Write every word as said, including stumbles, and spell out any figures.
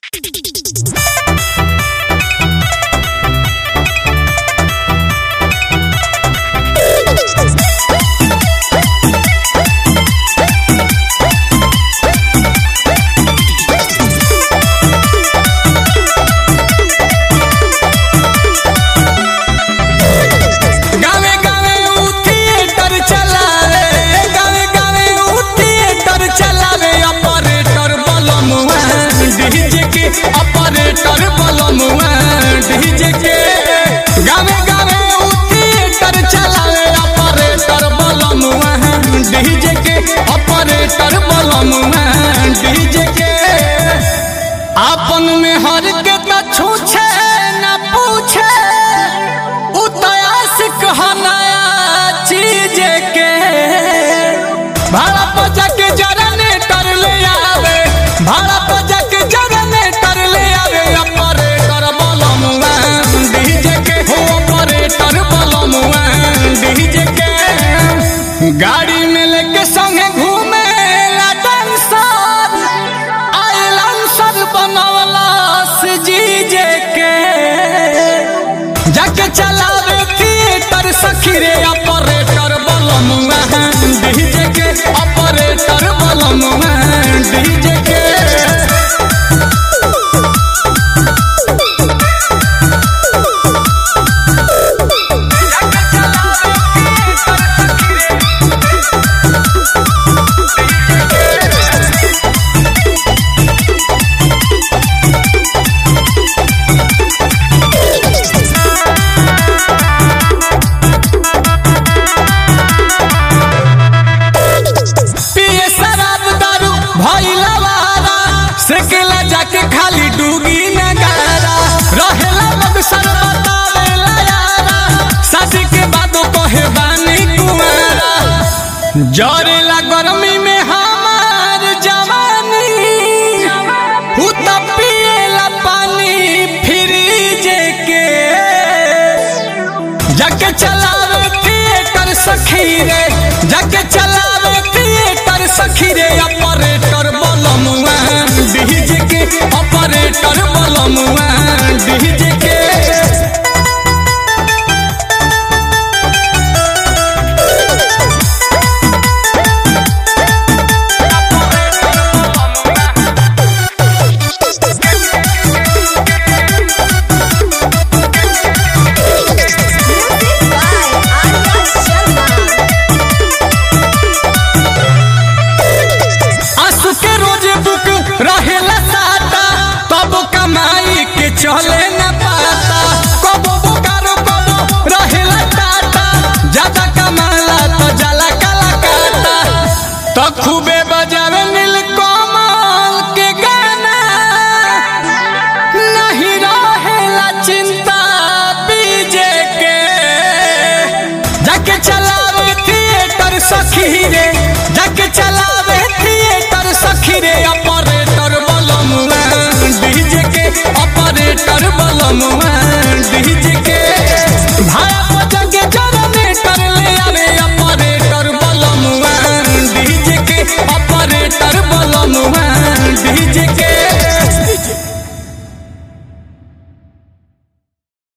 operator बलमुआ DJ के गावे गावे थिएटर चलावे ऑपरेटर बलमुआ डीजे के ऑपरेटर बलमुआ डीजे के आपन में हर के त छूछे न पूछे उतयास कहनाया चीज के भाड़ा पजा के जरने कर ले आवे भाड़ा पजा के जरने कर ले आवे ऑपरेटर बलमुआ डीजे के हो ऑपरेटर बलमुआ डीजे के गाड़ी में लेके संगे घूमे ला डांसर आइलैंसर बनवला से जीजे के जाके चलावे थिएटर सखी रे ऑपरेटर बलमुआ डीजे के ऑपरेटर बलमुआ डीजे के सेकेला जाके खाली डूगी नगारा रहेला लोग सर बतावेला यारा शादी के बाद कहे बानी कुंवारा जरेला गर्मी में हमार जवानी हु त पिएला पानी फ्रिज के जाके चलावे थिएटर सखी रे जाके चलावे थिएटर सखी रे ऑपरेटर बलमुआ डीजे के ऑपरेटर बलमुआ डीजे के रहेला साता तब कमाई के चले न पाता कबो बोकारो कबो रहेला टाटा ज्यादा कमाला तो जाला काला काटा तो खूबे बजावे नीलकमल के गाना नहीं रहेला चिंता बीजे के जाके चलावे थिएटर सखी रे जाके चला